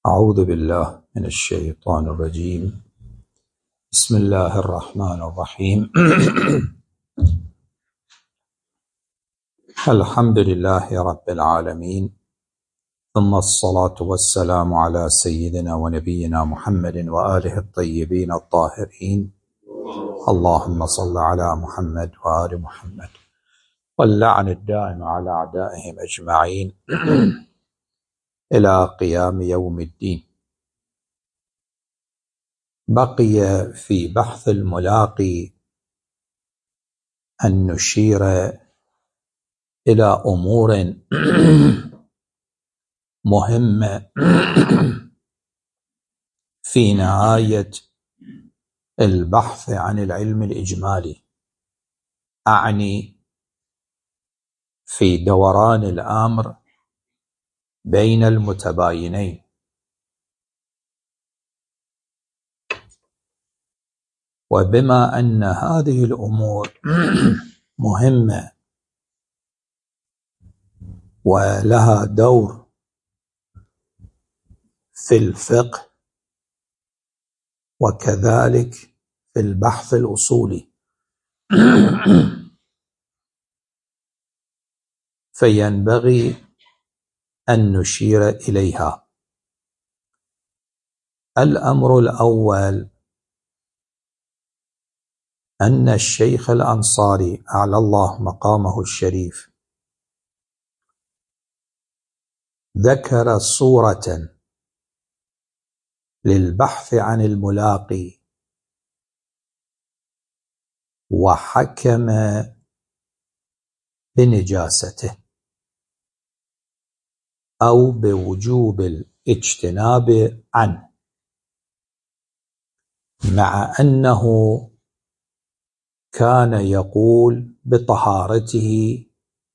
أعوذ بالله من الشيطان الرجيم. بسم الله الرحمن الرحيم. الحمد لله رب العالمين، ثم الصلاة والسلام على سيدنا ونبينا محمد وآله الطيبين الطاهرين. اللهم صل على محمد وآل محمد، واللعن الدائم على أعدائهم أجمعين إلى قيام يوم الدين. بقي في بحث الملاقي أن نشير إلى أمور مهمة في نهاية البحث عن العلم الإجمالي، أعني في دوران الأمر بين المتباينين. وبما أن هذه الأمور مهمة ولها دور في الفقه وكذلك في البحث الأصولي، فينبغي أن نشير إليها. الأمر الأول أن الشيخ الأنصاري أعلى الله مقامه الشريف ذكر صورة للبحث عن الملاقي، وحكم بنجاسته أو بوجوب الاجتناب عنه، مع أنه كان يقول بطهارته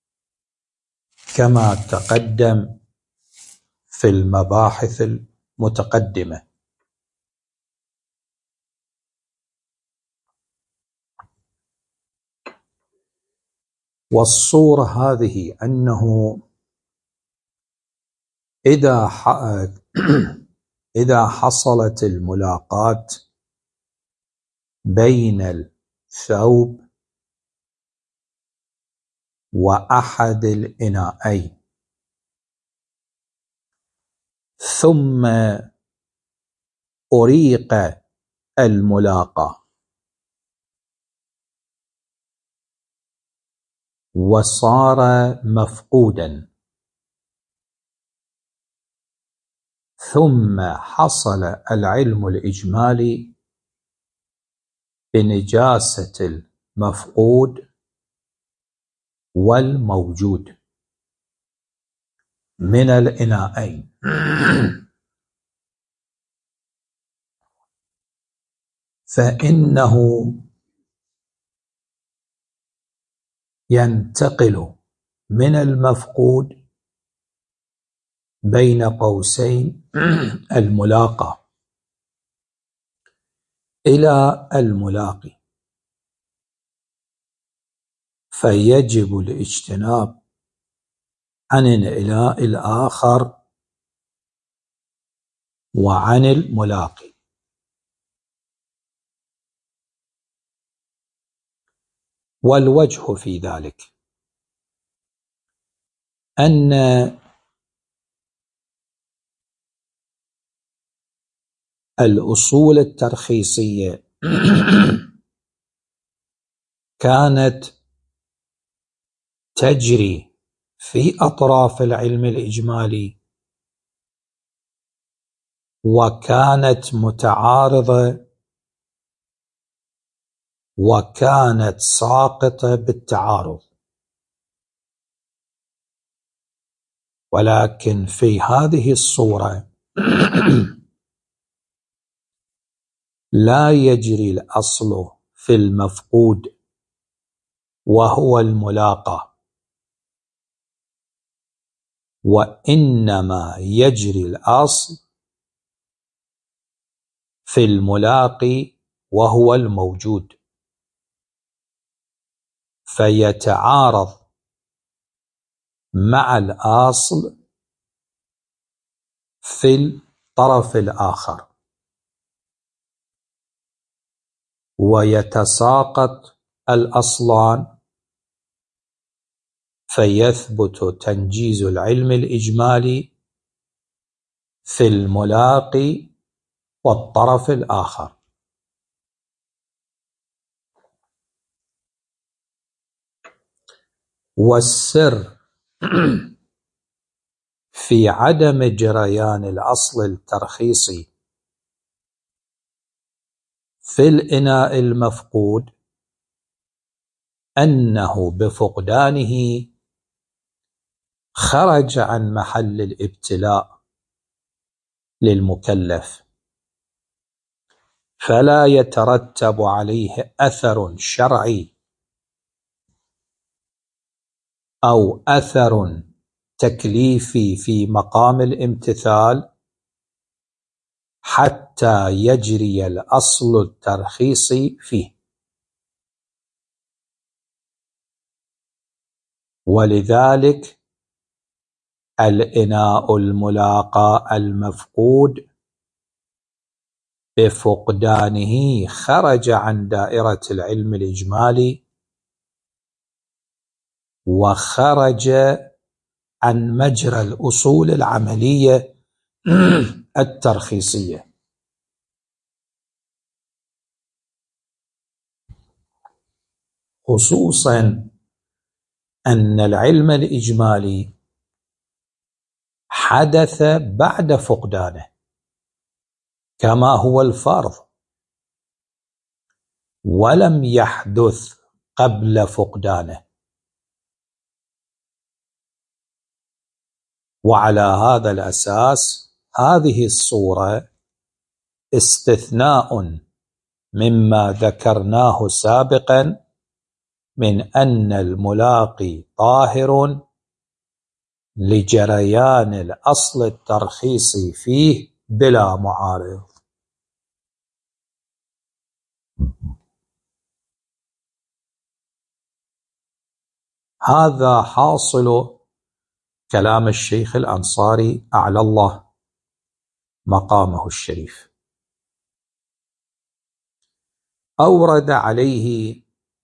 كما تقدم في المباحث المتقدمة. والصورة هذه أنه إذا حصلت الملاقاة بين الثوب وأحد الإناءين ثم أريق الملاقاة وصار مفقودا، ثم حصل العلم الإجمالي بنجاسة المفقود والموجود من الإناءين، فإنه ينتقل من المفقود بين قوسين الملاقى إلى الملاقي، فيجب الاجتناب عن الإناء الآخر وعن الملاقي. والوجه في ذلك أن الأصول الترخيصية كانت تجري في أطراف العلم الإجمالي، وكانت متعارضة وكانت ساقطة بالتعارض. ولكن في هذه الصورة لا يجري الأصل في المفقود وهو الملاقى، وإنما يجري الأصل في الملاقي وهو الموجود، فيتعارض مع الأصل في الطرف الآخر، ويتساقط الأصلان فيثبت تنجيز العلم الإجمالي في الملاقي والطرف الآخر. والسر في عدم جريان الأصل الترخيصي في الإناء المفقود أنه بفقدانه خرج عن محل الابتلاء للمكلف، فلا يترتب عليه أثر شرعي أو أثر تكليفي في مقام الامتثال حتى يجري الأصل الترخيصي فيه. ولذلك الإناء الملاقى المفقود بفقدانه خرج عن دائرة العلم الإجمالي وخرج عن مجرى الأصول العملية الترخيصية. خصوصا أن العلم الإجمالي حدث بعد فقدانه كما هو الفرض، ولم يحدث قبل فقدانه. وعلى هذا الأساس هذه الصورة استثناء مما ذكرناه سابقا من أن الملاقي طاهر لجريان الأصل الترخيصي فيه بلا معارض. هذا حاصل كلام الشيخ الأنصاري أعلى الله مقامه الشريف. أورد عليه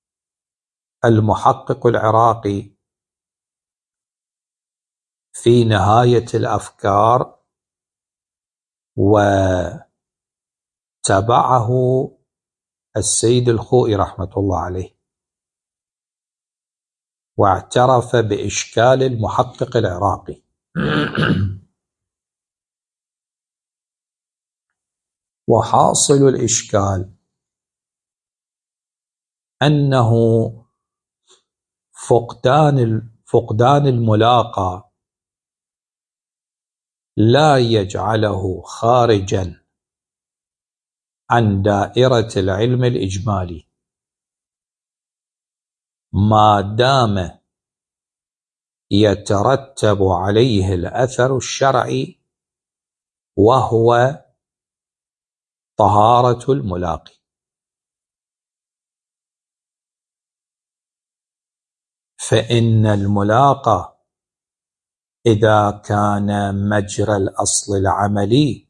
المحقق العراقي في نهاية الأفكار وتبعه السيد الخوئي رحمة الله عليه، واعترف بإشكال المحقق العراقي. وحاصل الإشكال أنه فقدان الملاقى لا يجعله خارجا عن دائرة العلم الإجمالي ما دام يترتب عليه الأثر الشرعي وهو طهارة الملاقي. فإن الملاقى إذا كان مجرى الأصل العملي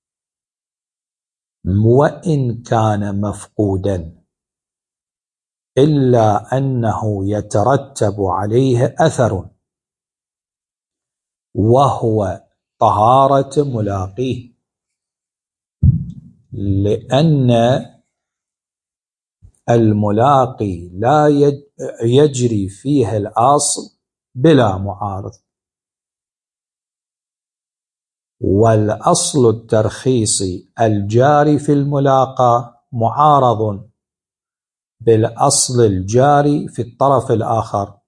وإن كان مفقودا إلا أنه يترتب عليه أثر وهو طهارة ملاقيه، لأن الملاقي لا يجري فيه الأصل بلا معارض، والأصل الترخيصي الجاري في الملاقى معارض بالأصل الجاري في الطرف الآخر،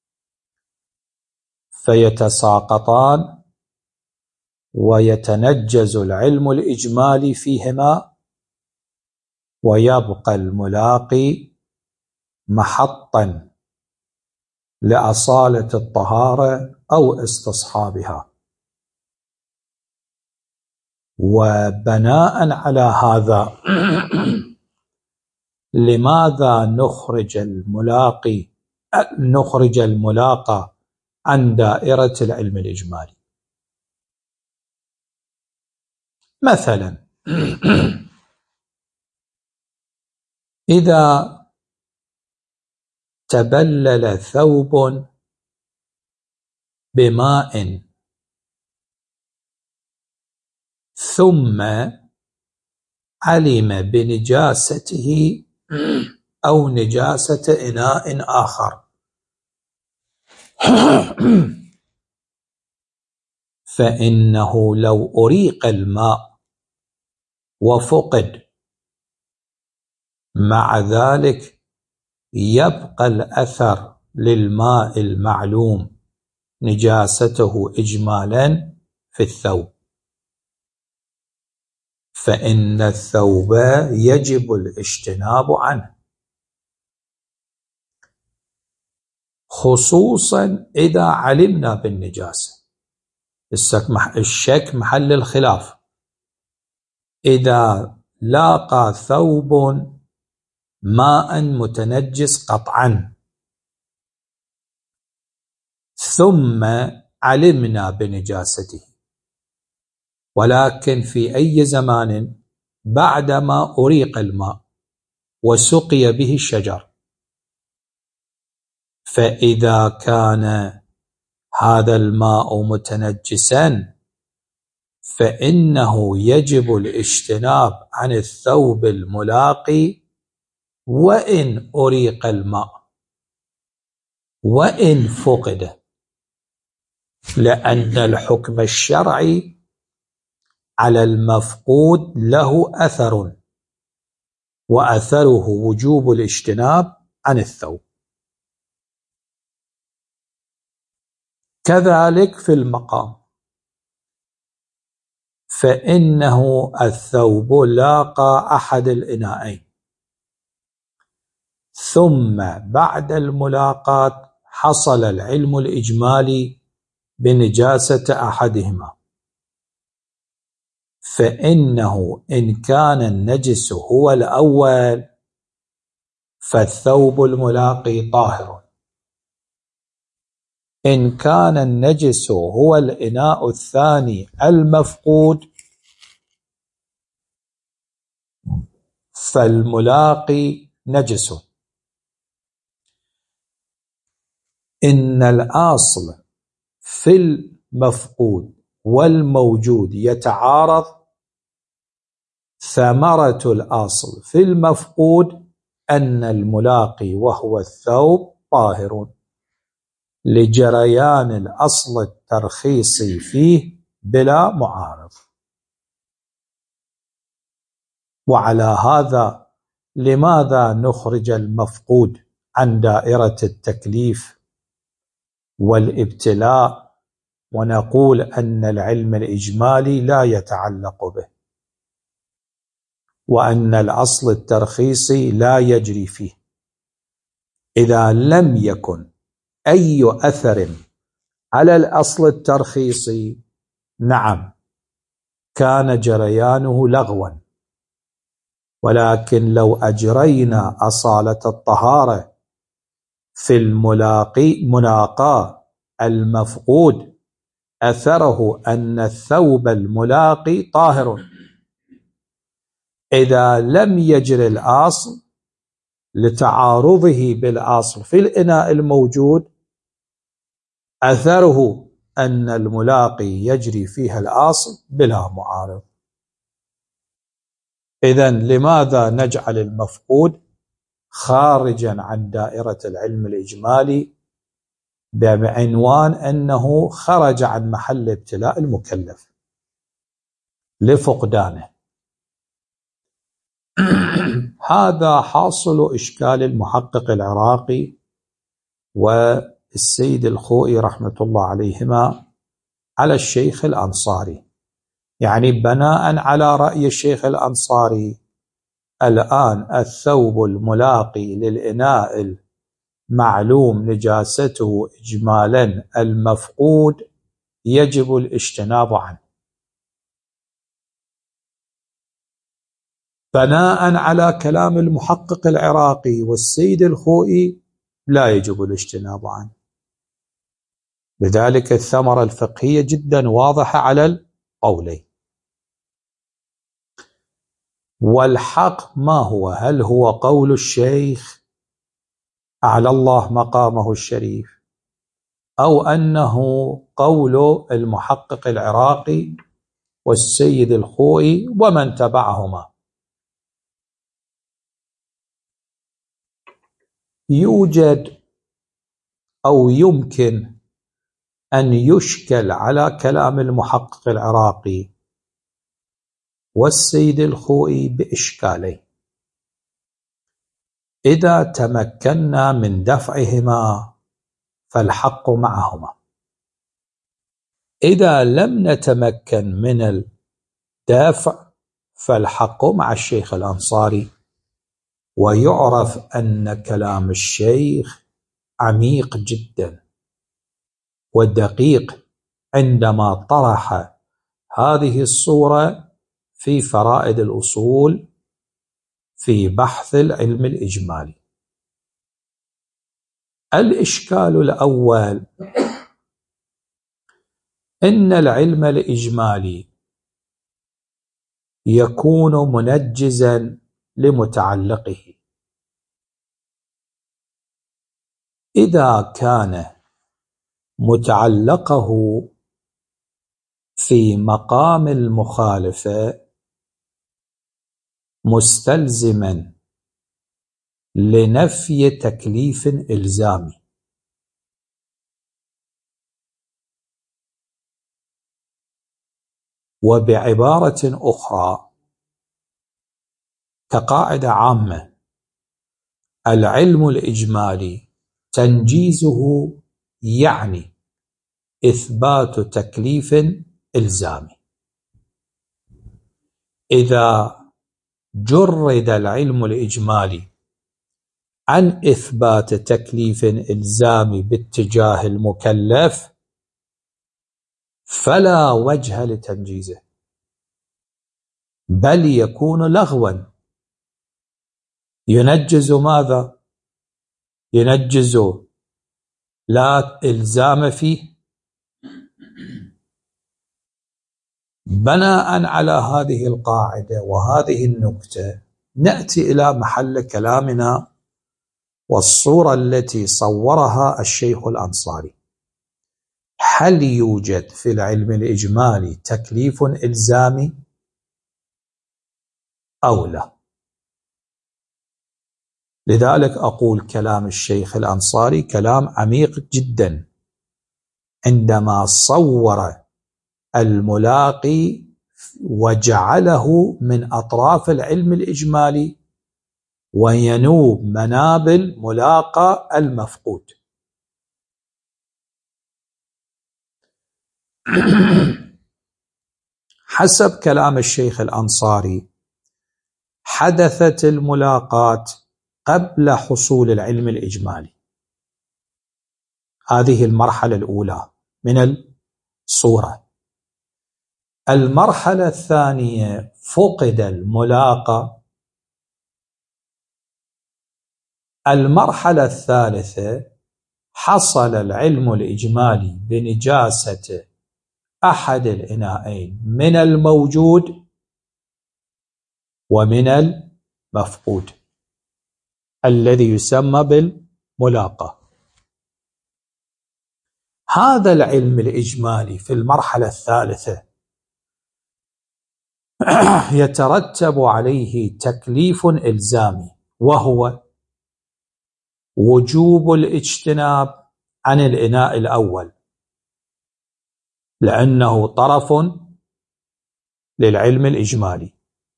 فيتساقطان ويتنجز العلم الإجمالي فيهما، ويبقى الملاقي محطا لأصالة الطهارة أو استصحابها. وبناء على هذا لماذا نخرج الملاقى عن دائرة العلم الإجمالي؟ مثلا إذا تبلل ثوب بماء ثم علم بنجاسته أو نجاسة إناء آخر فإنه لو أريق الماء وفقد مع ذلك يبقى الأثر للماء المعلوم نجاسته إجمالا في الثوب، فإن الثوب يجب الاجتناب عنه، خصوصا إذا علمنا بالنجاسة. الشك محل الخلاف. إذا لاقى ثوب ماء متنجس قطعا ثم علمنا بنجاسته، ولكن في أي زمان بعدما أريق الماء وسقي به الشجر، فإذا كان هذا الماء متنجسا فإنه يجب الاجتناب عن الثوب الملاقي وإن أريق الماء وإن فقد، لأن الحكم الشرعي على المفقود له أثر، وأثره وجوب الاجتناب عن الثوب. كذلك في المقام، فإنه الثوب لاقى أحد الإناءين ثم بعد الملاقاة حصل العلم الإجمالي بنجاسة أحدهما، فإنه إن كان النجس هو الأول فالثوب الملاقي طاهر، إن كان النجس هو الإناء الثاني المفقود فالملاقي نجس. إن الأصل في المفقود والموجود يتعارض، ثمرة الأصل في المفقود أن الملاقي وهو الثوب طاهر لجريان الأصل الترخيصي فيه بلا معارض. وعلى هذا لماذا نخرج المفقود عن دائرة التكليف والابتلاء ونقول أن العلم الإجمالي لا يتعلق به، وأن الأصل الترخيصي لا يجري فيه؟ إذا لم يكن أي أثر على الأصل الترخيصي نعم كان جريانه لغوا، ولكن لو أجرينا أصالة الطهارة في الملاقى المفقود أثره أن الثوب الملاقي طاهر، إذا لم يجر الأصل لتعارضه بالأصل في الإناء الموجود أثره أن الملاقي يجري فيها الأصل بلا معارض. إذن لماذا نجعل المفقود خارجا عن دائرة العلم الإجمالي بعنوان أنه خرج عن محل ابتلاء المكلف لفقدانه؟ هذا حاصل إشكال المحقق العراقي والسيد الخوئي رحمة الله عليهما على الشيخ الأنصاري. يعني بناء على رأي الشيخ الأنصاري الآن الثوب الملاقي للإناء المعلوم نجاسته إجمالا المفقود يجب الاجتناب عنه، بناء على كلام المحقق العراقي والسيد الخوئي لا يجب الاجتناب عنه. لذلك الثمرة الفقهية جدا واضحة على القولين. والحق ما هو؟ هل هو قول الشيخ أعلى الله مقامه الشريف، أو أنه قول المحقق العراقي والسيد الخوئي ومن تبعهما؟ يوجد أو يمكن أن يشكل على كلام المحقق العراقي والسيد الخوئي بإشكالين إذا تمكنا من دفعهما فالحق معهما، إذا لم نتمكن من الدافع فالحق مع الشيخ الأنصاري. ويعرف أن كلام الشيخ عميق جدا ودقيق عندما طرح هذه الصورة في فرائد الأصول في بحث العلم الإجمالي. الإشكال الأول إن العلم الإجمالي يكون منجزا لمتعلقه إذا كان متعلقه في مقام المخالفة مستلزما لنفي تكليف إلزامي، وبعبارة أخرى كقاعدة عامة العلم الإجمالي تنجيزه يعني إثبات تكليف إلزامي. إذا جرد العلم الإجمالي عن إثبات تكليف إلزامي باتجاه المكلف فلا وجه لتنجيزه، بل يكون لغوا. ينجز ماذا؟ ينجز لا إلزام فيه. بناء على هذه القاعدة وهذه النكتة نأتي إلى محل كلامنا والصورة التي صورها الشيخ الأنصاري. هل يوجد في العلم الإجمالي تكليف إلزامي أو لا؟ لذلك أقول كلام الشيخ الأنصاري كلام عميق جدا عندما صور الملاقي وجعله من أطراف العلم الإجمالي وينوب منابل ملاقى المفقود. حسب كلام الشيخ الأنصاري حدثت الملاقاة قبل حصول العلم الإجمالي. هذه المرحلة الأولى من الصورة. المرحلة الثانية فقد الملاقى. المرحلة الثالثة حصل العلم الإجمالي بنجاسة أحد الإناءين من الموجود ومن المفقود الذي يسمى بالملاقى. هذا العلم الإجمالي في المرحلة الثالثة يترتب عليه تكليف إلزامي، وهو وجوب الاجتناب عن الإناء الأول لأنه طرف للعلم الإجمالي،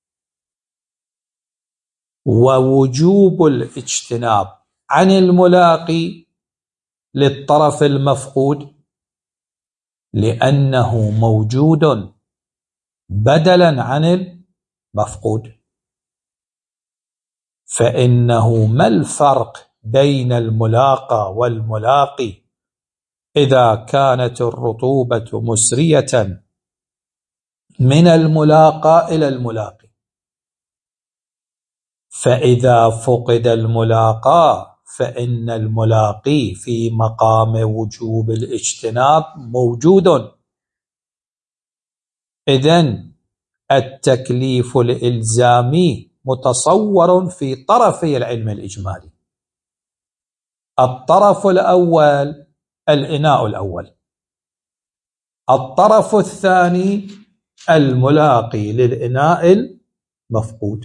ووجوب الاجتناب عن الملاقي للطرف المفقود لأنه موجود بدلا عن المفقود. فإنه ما الفرق بين الملاقى والملاقي إذا كانت الرطوبة مسرية من الملاقى إلى الملاقي؟ فإذا فقد الملاقى فإن الملاقي في مقام وجوب الاجتناب موجود. إذن التكليف الإلزامي متصور في طرفي العلم الإجمالي. الطرف الأول الإناء الأول، الطرف الثاني الملاقي للإناء المفقود.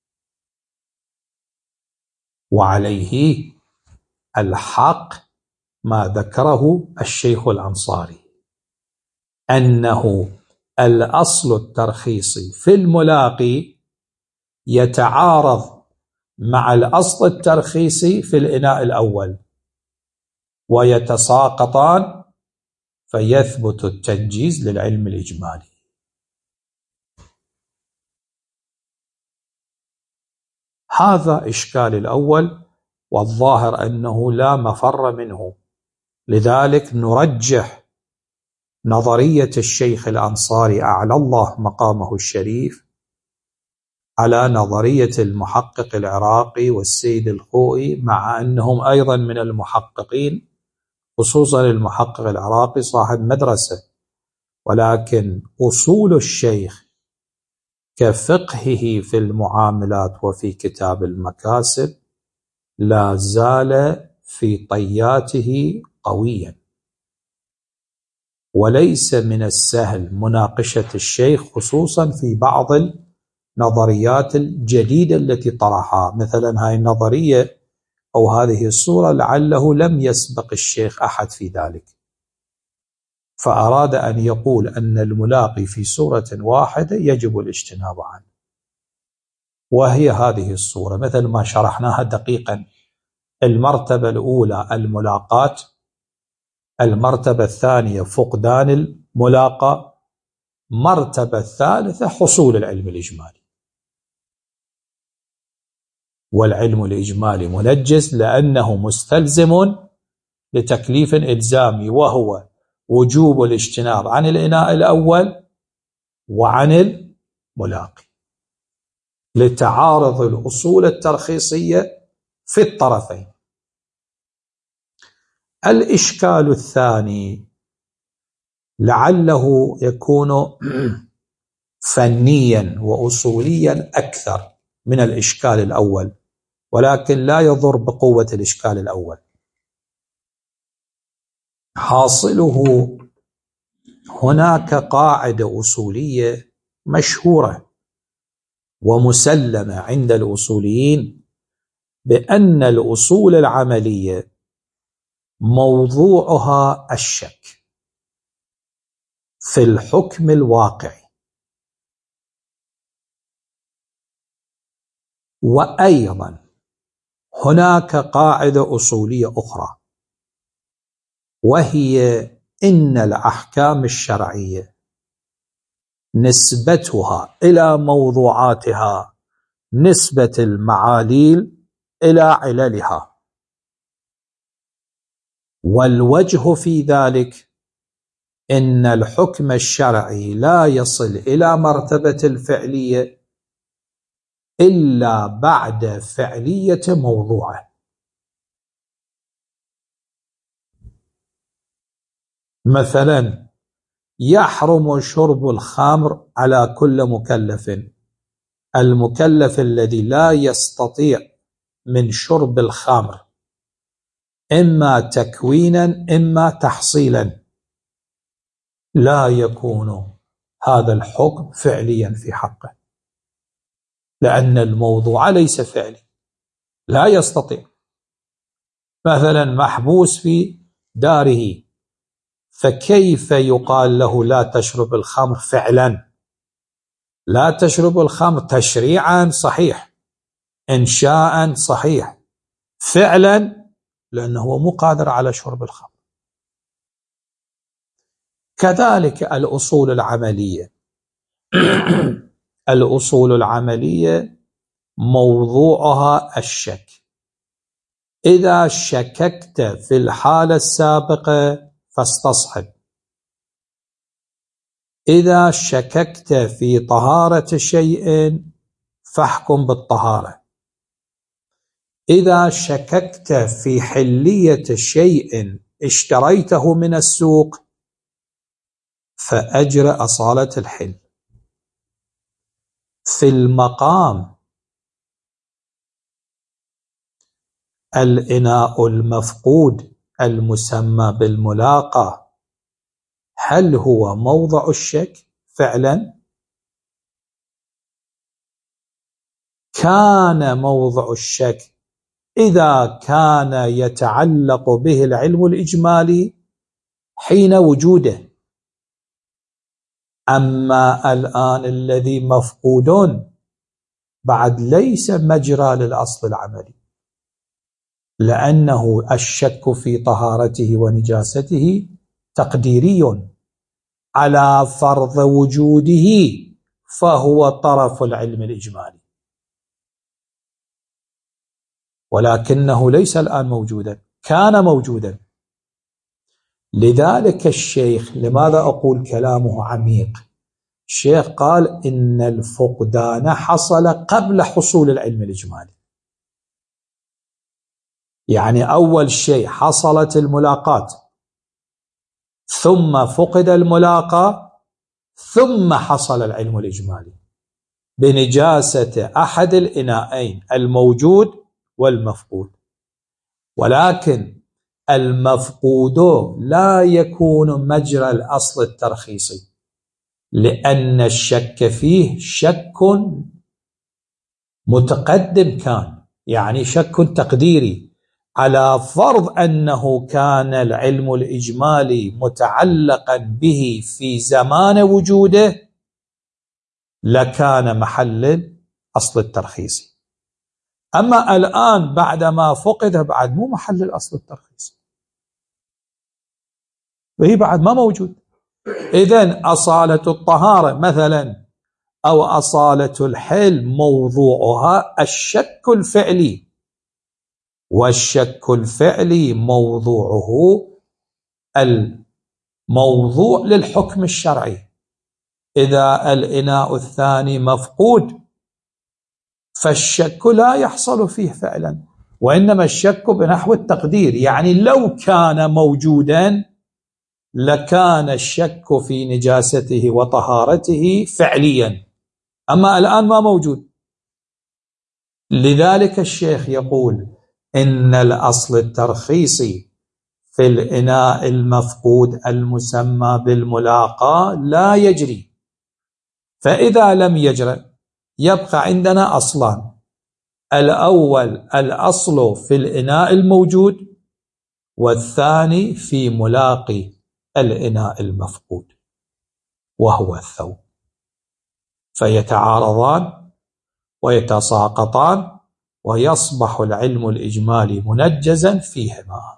وعليه الحق ما ذكره الشيخ الأنصاري، أنه الأصل الترخيصي في الملاقي يتعارض مع الأصل الترخيصي في الإناء الأول ويتساقطان، فيثبت التنجيز للعلم الإجمالي. هذا إشكال الأول، والظاهر أنه لا مفر منه، لذلك نرجح نظرية الشيخ الأنصاري أعلى الله مقامه الشريف على نظرية المحقق العراقي والسيد الخوئي، مع أنهم أيضا من المحققين، خصوصا المحقق العراقي صاحب مدرسة، ولكن أصول الشيخ كفقهه في المعاملات وفي كتاب المكاسب لا زال في طياته قويا، وليس من السهل مناقشة الشيخ خصوصا في بعض النظريات الجديدة التي طرحها. مثلا هذه النظرية أو هذه الصورة لعله لم يسبق الشيخ أحد في ذلك، فأراد أن يقول أن الملاقي في صورة واحدة يجب الاجتناب عنه، وهي هذه الصورة مثل ما شرحناها دقيقا: المرتبة الأولى الملاقاة، المرتبة الثانية فقدان الملاقى، مرتبة الثالثة حصول العلم الإجمالي. والعلم الإجمالي منجز لأنه مستلزم لتكليف إلزامي، وهو وجوب الاجتناب عن الإناء الأول وعن الملاقي، لتعارض الأصول الترخيصية في الطرفين. الإشكال الثاني لعله يكون فنيا وأصوليا أكثر من الإشكال الأول، ولكن لا يضر بقوة الإشكال الأول. حاصله هناك قاعدة أصولية مشهورة ومسلمة عند الأصوليين بأن الأصول العملية موضوعها الشك في الحكم الواقعي. وأيضا هناك قاعدة أصولية أخرى، وهي إن الأحكام الشرعية نسبتها إلى موضوعاتها نسبة المعاليل إلى عللها، والوجه في ذلك إن الحكم الشرعي لا يصل إلى مرتبة الفعلية إلا بعد فعلية موضوعه. مثلا يحرم شرب الخمر على كل مكلف، المكلف الذي لا يستطيع من شرب الخمر إما تكوينا إما تحصيلا لا يكون هذا الحكم فعليا في حقه، لأن الموضوع ليس فعلي، لا يستطيع. مثلا محبوس في داره، فكيف يقال له لا تشرب الخمر فعلا؟ لا تشرب الخمر تشريعا صحيح، إنشاء صحيح، فعلا لأنه هو مو قادر على شرب الخمر. كذلك الأصول العملية الأصول العملية موضوعها الشك. إذا شككت في الحالة السابقة فاستصحب، إذا شككت في طهارة شيء فاحكم بالطهارة، إذا شككت في حلية شيء اشتريته من السوق فأجر أصالة الحل. في المقام الإناء المفقود المسمى بالملاقى هل هو موضع الشك فعلا؟ كان موضع الشك إذا كان يتعلق به العلم الإجمالي حين وجوده، أما الآن الذي مفقود بعد ليس مجرى للأصل العملي، لأنه الشك في طهارته ونجاسته تقديري على فرض وجوده، فهو طرف العلم الإجمالي، ولكنه ليس الآن موجودا، كان موجودا. لذلك الشيخ، لماذا أقول كلامه عميق؟ الشيخ قال إن الفقدان حصل قبل حصول العلم الإجمالي، يعني أول شيء حصلت الملاقاة ثم فقد الملاقى ثم حصل العلم الإجمالي بنجاسة أحد الإناءين الموجود والمفقود. ولكن المفقود لا يكون مجرى الأصل الترخيصي، لأن الشك فيه شك متقدم كان، يعني شك تقديري على فرض أنه كان العلم الإجمالي متعلقا به في زمان وجوده لكان محل الأصل الترخيصي. أما الآن بعدما فقد بعد مو محل الأصل الترخيصي، وهي بعد ما موجود. إذن أصالة الطهارة مثلا أو أصالة الحل موضوعها الشك الفعلي، والشك الفعلي موضوعه الموضوع للحكم الشرعي. إذا الإناء الثاني مفقود فالشك لا يحصل فيه فعلا، وإنما الشك بنحو التقدير، يعني لو كان موجودا لكان الشك في نجاسته وطهارته فعليا، أما الآن ما موجود. لذلك الشيخ يقول إن الأصل الترخيصي في الإناء المفقود المسمى بالملاقاة لا يجري، فإذا لم يجري يبقى عندنا أصلان: الأول الأصل في الإناء الموجود، والثاني في ملاقي الإناء المفقود وهو الثوب، فيتعارضان ويتساقطان ويصبح العلم الإجمالي منجزا فيهما.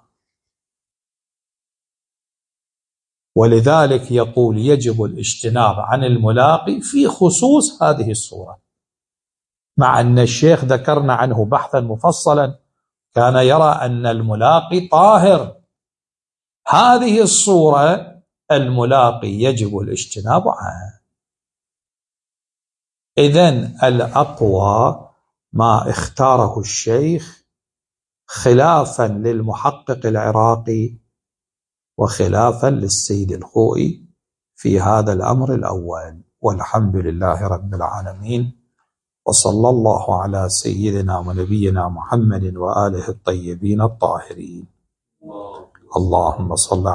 ولذلك يقول يجب الاجتناب عن الملاقي في خصوص هذه الصورة، مع أن الشيخ ذكرنا عنه بحثا مفصلا كان يرى أن الملاقي طاهر. هذه الصورة الملاقي يجب الاجتناب عنه. إذن الأقوى ما اختاره الشيخ خلافا للمحقق العراقي وخلافا للسيد الخوئي في هذا الأمر الأول. والحمد لله رب العالمين، وصلى الله على سيدنا ونبينا محمد وآله الطيبين الطاهرين. اللهم صل